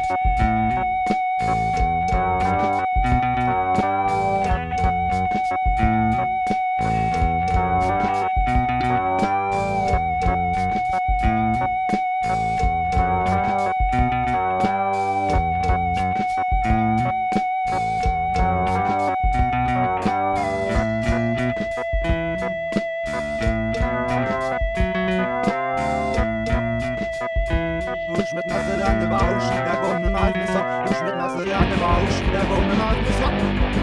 Mit Nasserande Bausch, der Gonnen alt Messer. Ich mit Nasserande Bausch, der Gonnen alt Messer.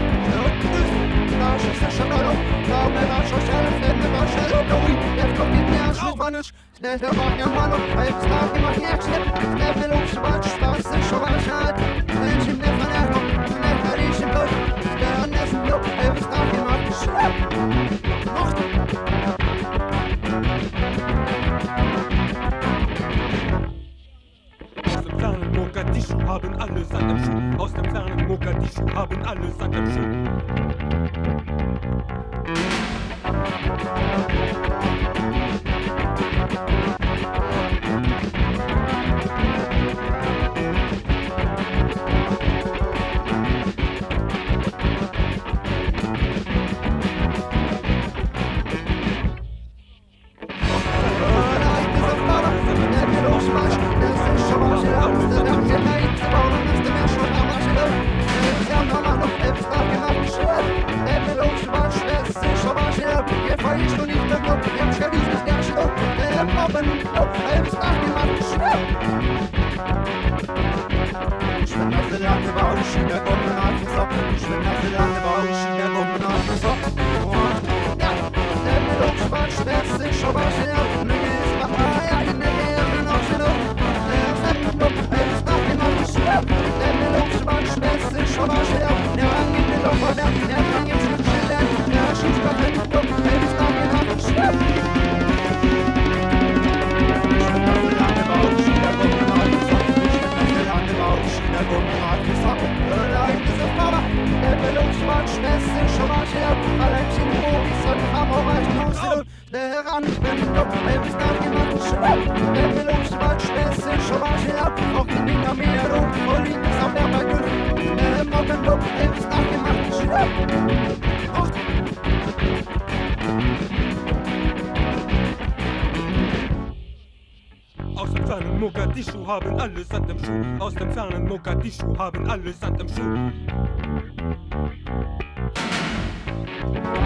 Da ist der Schadalo, da mir war schon selbst, der war schon Louis. Der kommt in der Schwanisch, der war ja Mann, weil es da gemacht nicht schlecht. Der will uns schwarz, das ist schon mal schad. Der ist in der Vernergung, der kann ich im Blut. Der an dessen Blut, der ist da gemacht schlecht. Mogadischu haben alle Sand am Schuh. Aus dem fernen Mogadischu haben alle Sand am Schuh. Mogadischu haben alle Sand im Schuh. Aus dem fernen Mogadischu haben alle Sand im Schuh.